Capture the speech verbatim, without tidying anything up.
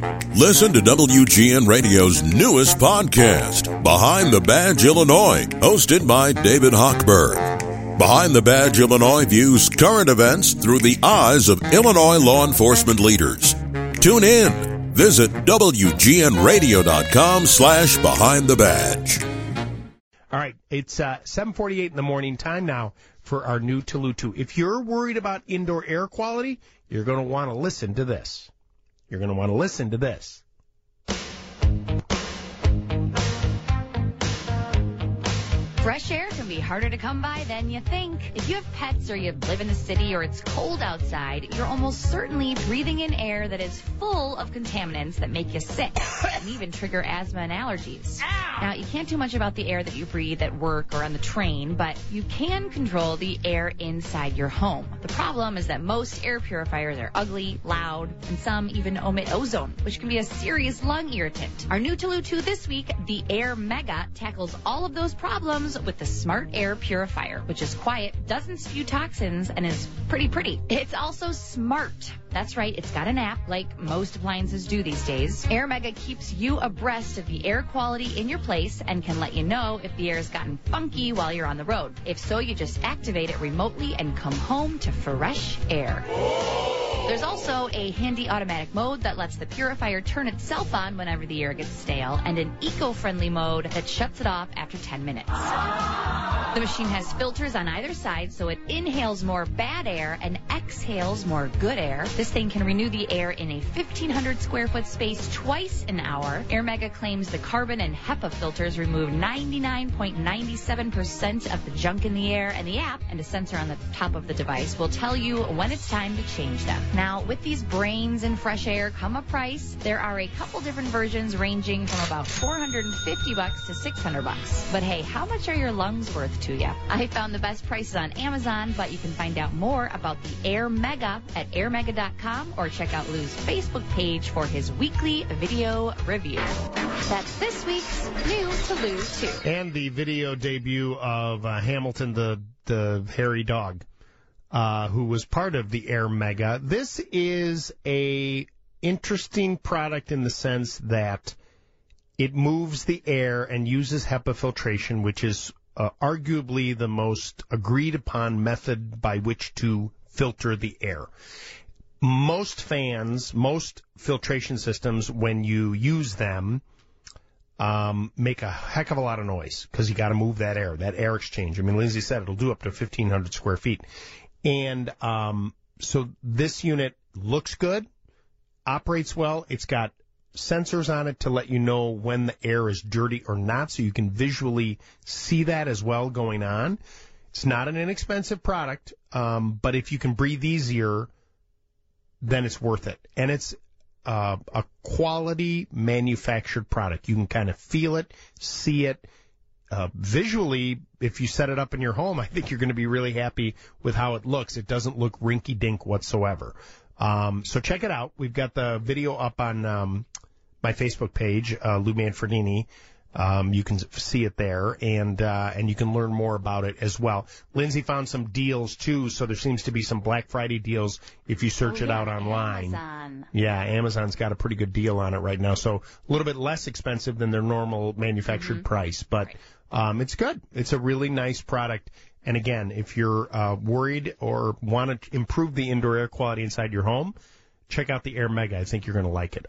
Listen to W G N Radio's newest podcast, Behind the Badge Illinois, hosted by David Hochberg. Behind the Badge Illinois views current events through the eyes of Illinois law enforcement leaders. Tune in. Visit W G N radio dot com slash behind the badge. All right, it's uh, seven forty-eight in the morning. Time now for our new Tolutu. If you're worried about indoor air quality, you're going to want to listen to this. You're going to want to listen to this. Fresh air can be harder to come by than you think. If you have pets or you live in the city or it's cold outside, you're almost certainly breathing in air that is full of contaminants that make you sick and even trigger asthma and allergies. Now, you can't do much about the air that you breathe at work or on the train, but you can control the air inside your home. The problem is that most air purifiers are ugly, loud, and some even omit ozone, which can be a serious lung irritant. Our new Tolutu this week, the Air Mega, tackles all of those problems with the Smart Air Purifier, which is quiet, doesn't spew toxins, and is pretty pretty. It's also smart. That's right, it's got an app like most appliances do these days. Air Mega keeps you abreast of the air quality in your place and can let you know if the air's gotten funky while you're on the road. If so, you just activate it remotely and come home to fresh air. There's also a handy automatic mode that lets the purifier turn itself on whenever the air gets stale, and an eco-friendly mode that shuts it off after ten minutes. The machine has filters on either side, so it inhales more bad air and exhales more good air. This thing can renew the air in a fifteen hundred square foot space twice an hour. Air Mega claims the carbon and HEPA filters remove ninety-nine point nine seven percent of the junk in the air, and the app and a sensor on the top of the device will tell you when it's time to change them. Now, with these brains in fresh air come a price. There are a couple different versions ranging from about four hundred fifty bucks to six hundred bucks. But hey, how much are your lungs worth to you? I found the best prices on Amazon, but you can find out more about the Air Mega at air mega dot com or check out Lou's Facebook page for his weekly video review. That's this week's new to Lou two. And the video debut of uh, Hamilton, the the hairy dog, uh, who was part of the Air Mega. This is a interesting product in the sense that it moves the air and uses HEPA filtration, which is uh, arguably the most agreed upon method by which to filter the air. Most fans, most filtration systems, when you use them, um, make a heck of a lot of noise because you got to move that air, that air exchange. I mean, Lindsay said it'll do up to fifteen hundred square feet. And um, so this unit looks good, operates well. It's got sensors on it to let you know when the air is dirty or not, so you can visually see that as well going on. It's not an inexpensive product, um, but if you can breathe easier, then it's worth it. And it's uh, a quality manufactured product. You can kind of feel it, see it. Uh, visually, if you set it up in your home, I think you're going to be really happy with how it looks. It doesn't look rinky-dink whatsoever. Um, so check it out. We've got the video up on um, my Facebook page, uh, Lou Manfredini. Um, you can see it there, and uh, and you can learn more about it as well. Lindsay found some deals, too, so there seems to be some Black Friday deals if you search oh, it yeah, out online. Amazon. Yeah, Amazon's got a pretty good deal on it right now, so a little bit less expensive than their normal manufactured mm-hmm. price, but um, it's good. It's a really nice product. And again, if you're uh, worried or want to improve the indoor air quality inside your home, check out the Air Mega. I think you're going to like it.